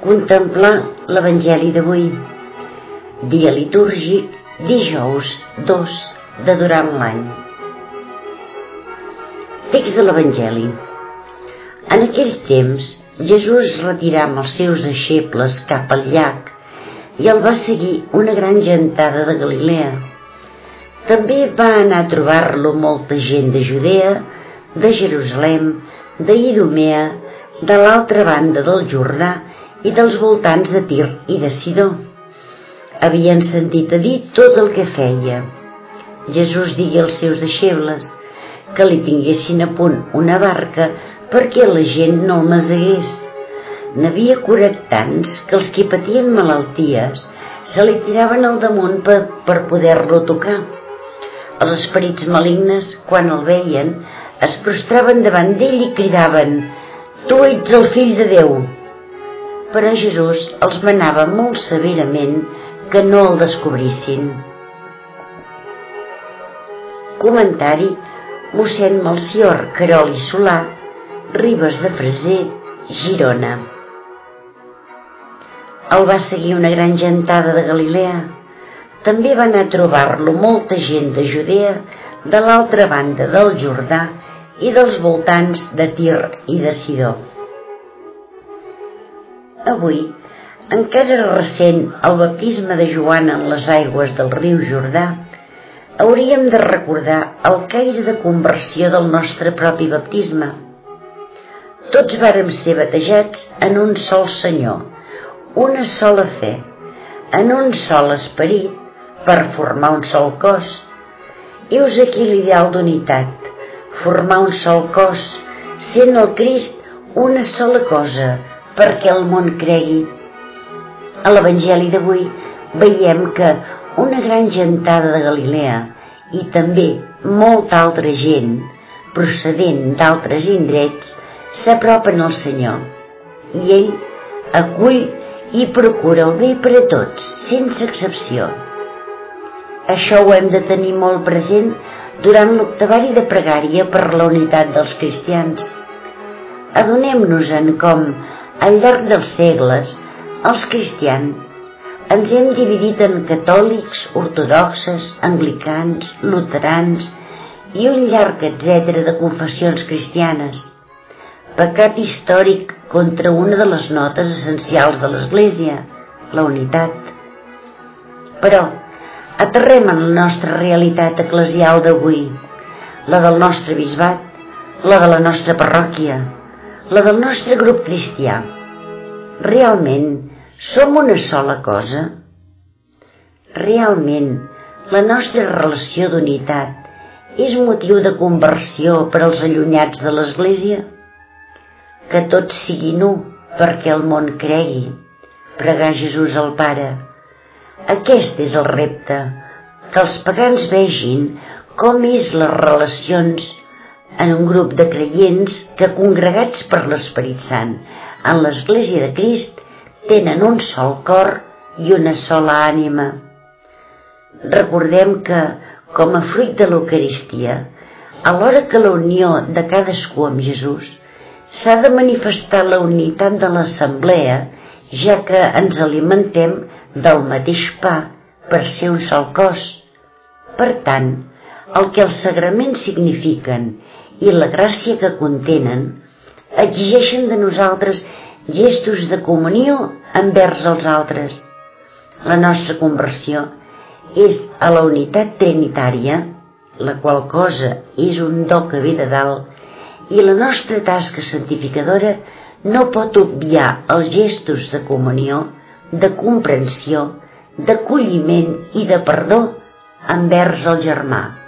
Contemplar l'Evangeli d'avui, dia litúrgic, dijous 2 de durant l'any. Text de l'Evangeli. En aquell temps, Jesús retirà amb els seus deixebles cap al llac i el va seguir una gran gentada de Galilea. També va anar a trobar-lo molta gent de Judea, de Jerusalem, d'Idumea, de l'altra banda del Jordà i dels voltants de Tir i de Sidó. Havien sentit a dir tot el que feia. Jesús digué als seus deixebles que li tinguessin a punt una barca perquè la gent no el masegués. N'havia curat tants que els que patien malalties se li tiraven al damunt per poder-lo tocar. Els esperits malignes, quan el veien, es prostraven davant d'ell i cridaven: «Tu ets el fill de Déu!» Però Jesús els manava molt severament que no el descobrissin. Comentari: mossèn Melcior Querol i Solà, Ribes de Freser, Girona. El va seguir una gran gentada de Galilea. També va anar a trobar-lo molta gent de Judea, de l'altra banda del Jordà i dels voltants de Tir i de Sidó. Avui, encara recent el baptisme de Joan en les aigües del riu Jordà, hauríem de recordar el caire de conversió del nostre propi baptisme. Tots vàrem ser batejats en un sol Senyor, una sola fe, en un sol esperit, per formar un sol cos. Heus aquí l'ideal d'unitat, formar un sol cos, sent el Crist una sola cosa, perquè el món cregui. A l'Evangeli d'avui veiem que una gran gentada de Galilea i també molta altra gent procedent d'altres indrets s'apropen al Senyor i ell acull i procura el bé per a tots, sense excepció. Això ho hem de tenir molt present durant l'octavari de pregària per la unitat dels cristians. Adonem-nos-en com, al llarg dels segles, els cristians ens hem dividit en catòlics, ortodoxes, anglicans, luterans i un llarg etcètera de confessions cristianes. Pecat històric contra una de les notes essencials de l'Església, la unitat. Però aterrem en la nostra realitat eclesial d'avui, la del nostre bisbat, la de la nostra parròquia, la del nostre grup cristià. Realment som una sola cosa? Realment la nostra relació d'unitat és motiu de conversió per als allunyats de l'Església? Que tot sigui nu perquè el món cregui, pregar Jesús al Pare. Aquest és el repte, que els pagans vegin com és les relacions en un grup de creients que, congregats per l'Esperit Sant en l'Església de Crist, tenen un sol cor i una sola ànima. Recordem que, com a fruit de l'Eucaristia, alhora que la unió de cadascú amb Jesús, s'ha de manifestar la unitat de l'assemblea, ja que ens alimentem del mateix pa per ser un sol cos. Per tant, el que els sagraments signifiquen i la gràcia que contenen exigeixen de nosaltres gestos de comunió envers els altres. La nostra conversió és a la unitat trinitària, la qual cosa és un do que ve de dalt, i la nostra tasca santificadora no pot obviar els gestos de comunió, de comprensió, d'acolliment i de perdó envers el germà.